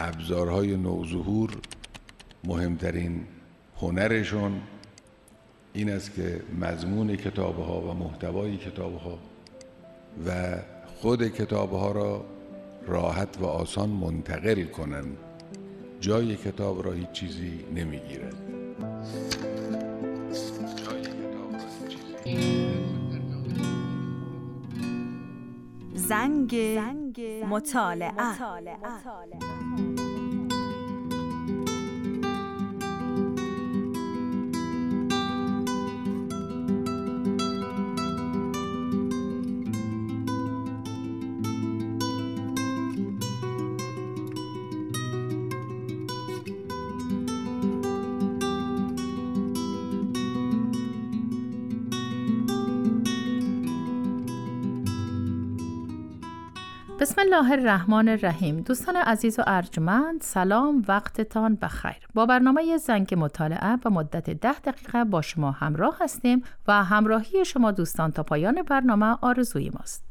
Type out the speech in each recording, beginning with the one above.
ابزارهای نوظهور مهمترین هنرشون این است که مضمون کتاب‌ها و محتوای کتاب‌ها و خود کتاب‌ها را راحت و آسان منتقل کنند. جای کتاب را هیچ چیزی نمیگیرد. زنگ مطالعه. بسم الله الرحمن الرحیم. دوستان عزیز و ارجمند، سلام، وقتتان بخیر. با برنامه زنگ مطالعه به مدت 10 دقیقه با شما همراه هستیم و همراهی شما دوستان تا پایان برنامه آرزوی ماست.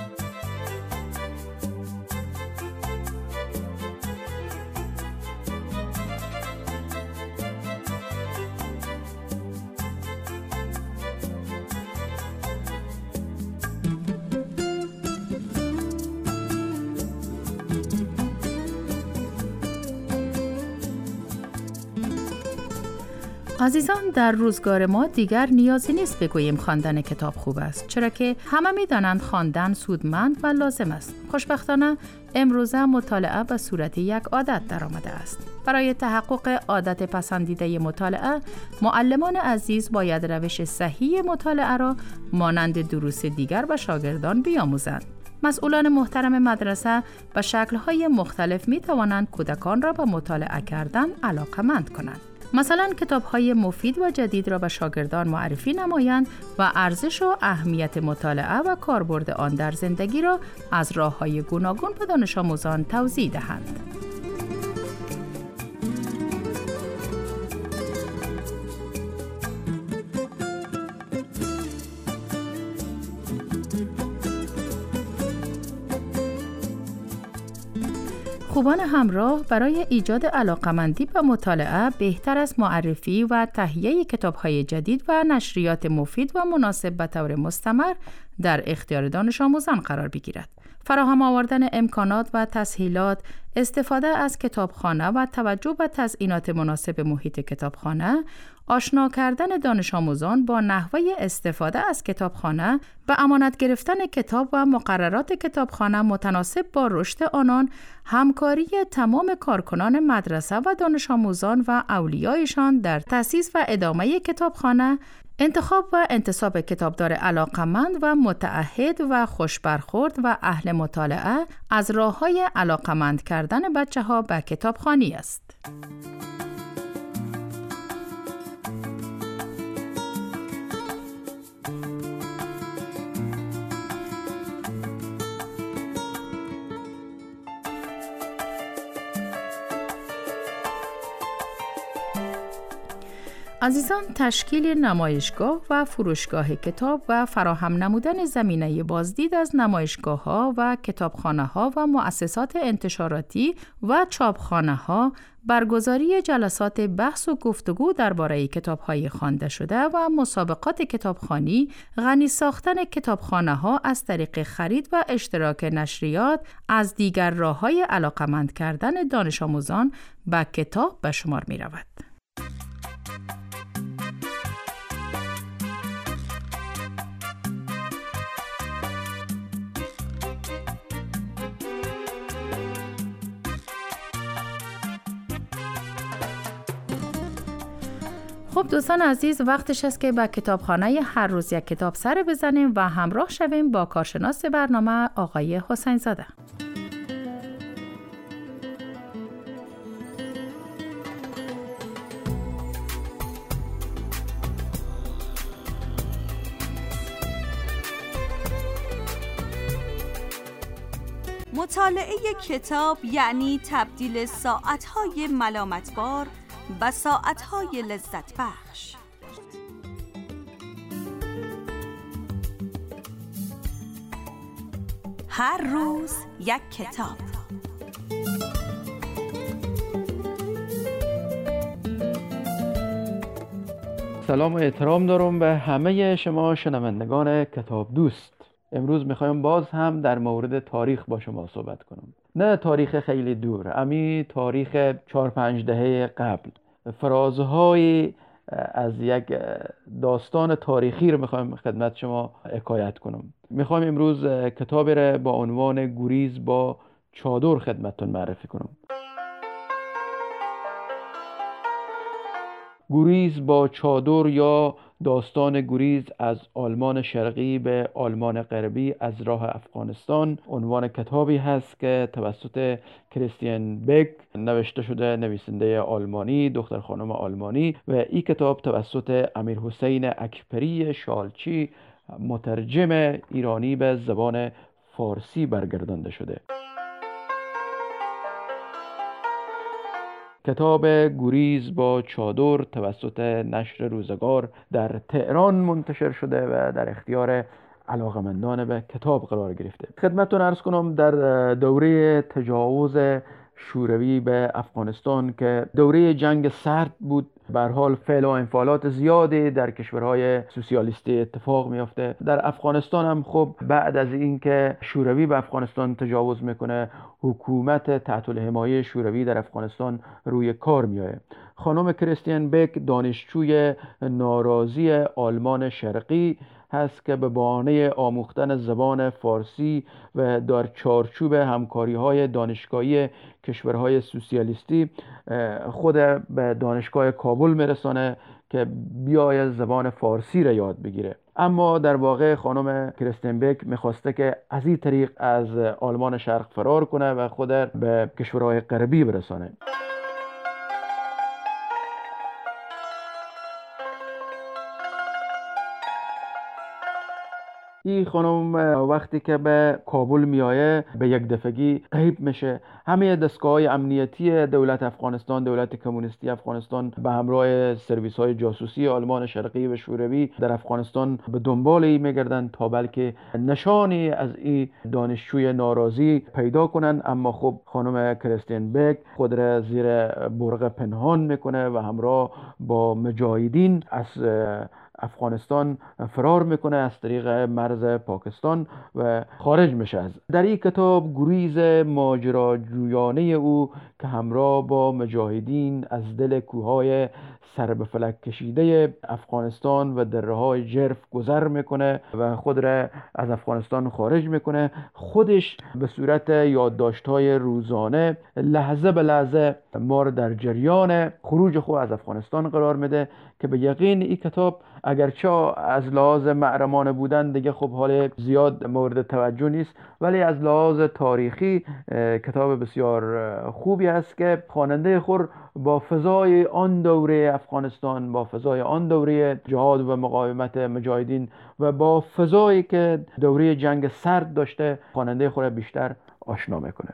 عزیزان، در روزگار ما دیگر نیازی نیست بگوییم خواندن کتاب خوب است، چرا که همه می‌دانند خواندن سودمند و لازم است. خوشبختانه امروزه مطالعه به صورت یک عادت درآمده است. برای تحقق عادت پسندیده مطالعه، معلمان عزیز باید روش صحیح مطالعه را مانند دروس دیگر به شاگردان بیاموزند. مسئولان محترم مدرسه به شکل‌های مختلف می‌توانند کودکان را به مطالعه کردن علاقه‌مند کنند. مثلا کتاب‌های مفید و جدید را به شاگردان معرفی نمایند و ارزش و اهمیت مطالعه و کاربرد آن در زندگی را از راه‌های گوناگون به دانش آموزان توضیح دهند. خوبان همراه برای ایجاد علاقمندی به مطالعه بهتر از معرفی و تهیه کتاب‌های جدید و نشریات مفید و مناسب به طور مستمر در اختیار دانش آموزان قرار بگیرد. فراهم آوردن امکانات و تسهیلات، استفاده از کتابخانه و توجه به تزیینات مناسب محیط کتابخانه، آشنا کردن دانش آموزان با نحوه استفاده از کتابخانه، به امانت گرفتن کتاب و مقررات کتابخانه متناسب با رشد آنان، همکاری تمام کارکنان مدرسه و دانش آموزان و اولیایشان در تأسیس و ادامه کتابخانه، انتخاب و انتصاب کتابدار علاقمند و متعهد و خوش برخورد و اهل مطالعه از راه‌های علاقمند کردن بچه‌ها به کتابخوانی است. عزیزان، تشکیل نمایشگاه و فروشگاه کتاب و فراهم نمودن زمینه بازدید از نمایشگاه‌ها و کتابخانه‌ها و مؤسسات انتشاراتی و چاپخانه‌ها، برگزاری جلسات بحث و گفتگو درباره کتاب‌های خوانده شده و مسابقات کتابخوانی، غنی ساختن کتابخانه‌ها از طریق خرید و اشتراک نشریات از دیگر راه‌های علاقمند کردن دانش آموزان به کتاب به شمار می‌رود. خب دوستان عزیز، وقتش است که به کتابخانه هر روز یک کتاب سر بزنیم و همراه شویم با کارشناس برنامه آقای حسین زاده. مطالعه کتاب یعنی تبدیل ساعت‌های ملامتبار به ساعت‌های لذت بخش. هر روز یک کتاب. سلام و احترام دارم به همه شما شنوندگان کتاب دوست. امروز میخوایم باز هم در مورد تاریخ با شما صحبت کنم. نه تاریخ خیلی دور، امی تاریخ 4-5 دهه قبل. فرازهای از یک داستان تاریخی رو میخوایم خدمت شما حکایت کنم. میخوایم امروز کتابی رو با عنوان گریز با چادر خدمتتون معرفی کنم. گریز با چادر یا داستان گریز از آلمان شرقی به آلمان غربی از راه افغانستان عنوان کتابی هست که توسط کریستین بک نوشته شده، نویسنده آلمانی، دختر خانم آلمانی، و این کتاب توسط امیرحسین اکبری شالچی مترجم ایرانی به زبان فارسی برگردانده شده. کتاب گریز با چادر توسط نشر روزگار در تهران منتشر شده و در اختیار علاقمندان به کتاب قرار گرفته. خدمتتون عرض کنم در دوره تجاوز شوروی به افغانستان که دوره جنگ سرد بود، به هر حال فعل و انفعالات زیادی در کشورهای سوسیالیستی اتفاق میفته. در افغانستان هم خب بعد از اینکه شوروی به افغانستان تجاوز میکنه، حکومت تحت الحمایه شوروی در افغانستان روی کار میایه. خانم کریستین بک دانشجوی ناراضی آلمان شرقی هست که به بهانه آموختن زبان فارسی و در چارچوب همکاری‌های دانشگاهی کشورهای سوسیالیستی خود به دانشگاه کابل میرسانه که بیاید زبان فارسی را یاد بگیره. اما در واقع خانم کریستین بک میخواسته که از این طریق از آلمان شرق فرار کنه و خود به کشورهای غربی برسانه. این خانم وقتی که به کابل میایه به یک دفعگی غیب میشه. همه دستگاه‌های امنیتی دولت افغانستان، دولت کمونیستی افغانستان به همراه سرویس‌های جاسوسی آلمان شرقی و شوروی در افغانستان به دنبال این میگردن تا بلکه نشانی از این دانشجوی ناراضی پیدا کنن. اما خب خانم کریستین بک خود را زیر برقه پنهان میکنه و همراه با مجاهدین از افغانستان فرار میکنه از طریق مرز پاکستان و خارج میشه. در این کتاب گریز ماجراجویانه او که همراه با مجاهدین از دل کوههای سر به فلک کشیده افغانستان و دره‌های جرف گذر میکنه و خود را از افغانستان خارج میکنه. خودش به صورت یادداشت‌های روزانه لحظه به لحظه ما را در جریان خروج خود از افغانستان قرار میده که به یقین این کتاب اگرچه از لحاظ محرمانه بودن دیگه خب حال زیاد مورد توجه نیست، ولی از لحاظ تاریخی کتاب بسیار خوبی است که خواننده خود با فضای آن دوره افغانستان، با فضای آن دوره جهاد و مقاومت مجاهدین و با فضایی که دوره جنگ سرد داشته خواننده خود بیشتر آشنا میکنه.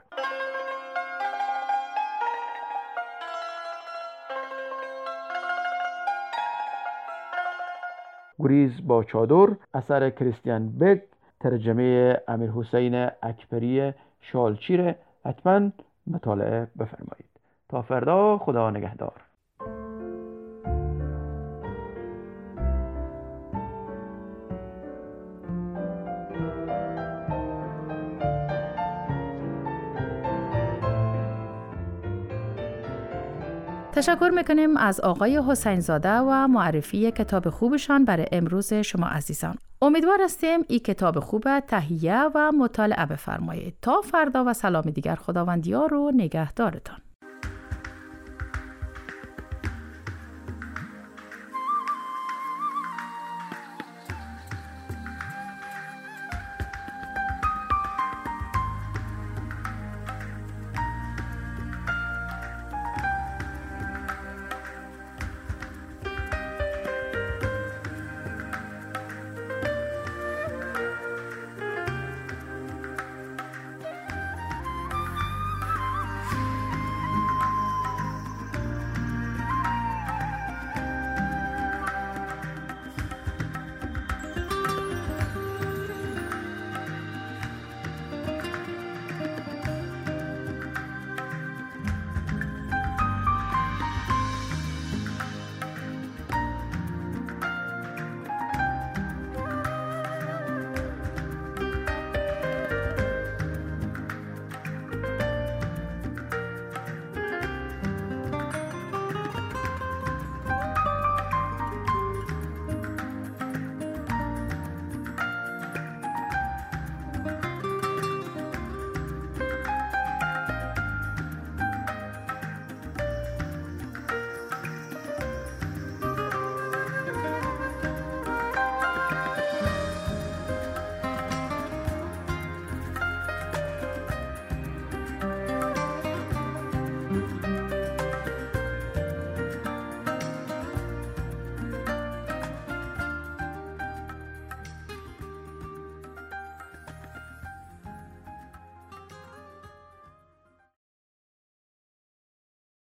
گریز با چادر اثر کریستین بک، ترجمه امیرحسین اکبری شالچی را حتما مطالعه بفرمایید. تا فردا، خدا نگهدار. تشکر میکنیم از آقای حسین زاده و معرفی کتاب خوبشان برای امروز شما عزیزان. امیدوار هستیم این کتاب خوب تهیه و مطالعه بفرمایید. تا فردا و سلام دیگر، خداوندیار و نگهدارتان.